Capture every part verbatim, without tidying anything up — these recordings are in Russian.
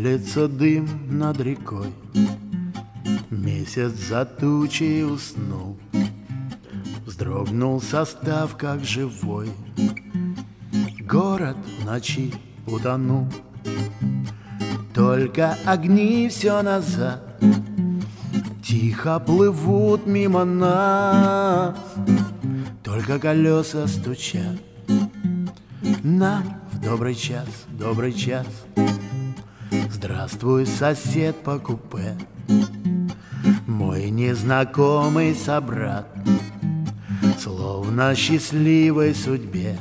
Стелется дым над рекой, месяц за тучей уснул. Вздрогнул состав, как живой, город в ночи утонул. Только огни все назад тихо плывут мимо нас, только колеса стучат нам в добрый час, добрый час. Здравствуй, сосед по купе, мой незнакомый собрат, словно счастливой судьбе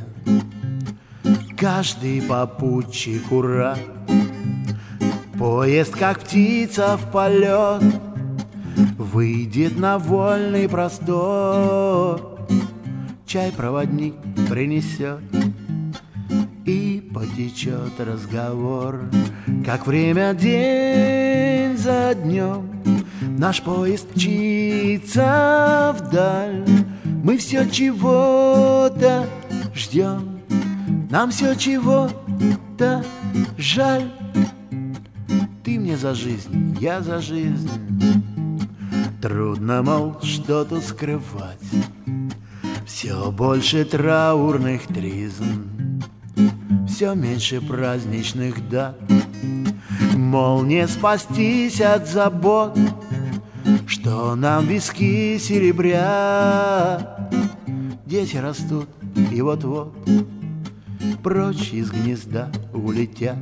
каждый попутчик ура. Поезд, как птица в полет, выйдет на вольный простор. Чай проводник принесет, и потечет разговор. Как время день за днем наш поезд мчится вдаль. Мы все чего-то ждем, нам все чего-то жаль. Ты мне за жизнь, я за жизнь. Трудно, мол, что-то скрывать. Все больше траурных тризн, все меньше праздничных дат. Мол, не спастись от забот, что нам виски серебрят. Дети растут и вот-вот прочь из гнезда улетят.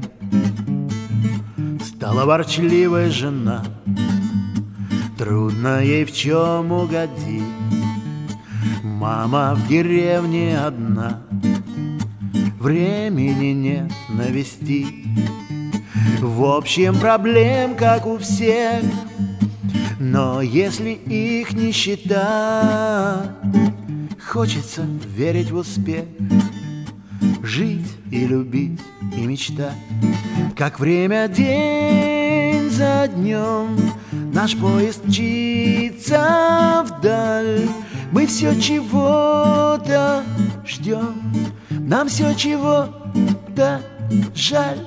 Стала ворчливая жена, трудно ей в чем угодить. Мама в деревне одна, времени нет навестить. В общем, проблем, как у всех, но если их не считать, хочется верить в успех, жить и любить и мечтать. Как время день за днем наш поезд мчится вдаль. Мы все чего-то ждем, нам все чего-то жаль.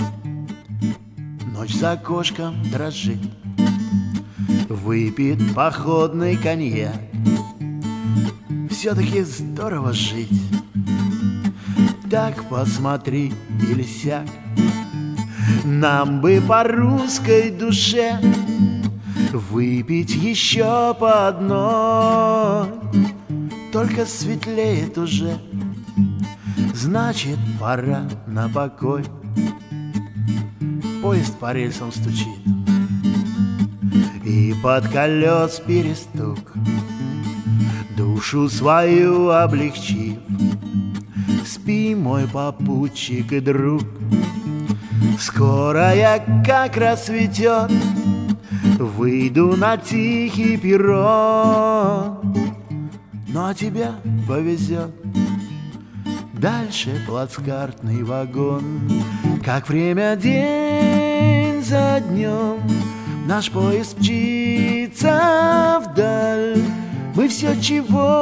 Ночь за окошком дрожит, выпит походный коньяк. Все-таки здорово жить, так посмотри или сяк. Нам бы по русской душе выпить еще по одной. Только светлеет уже, значит, пора на покой. Поезд по рельсам стучит, и под колес перестук. Душу свою облегчив, спи, мой попутчик и друг. Скоро я, как рассветет, выйду на тихий перрон. Ну а тебя повезет дальше плацкартный вагон. Как время день за днем наш поезд мчится вдаль. Мы все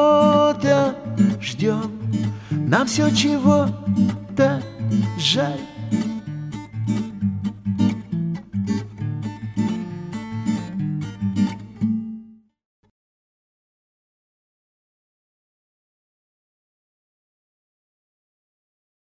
чего-то ждем, нам все чего-то жаль.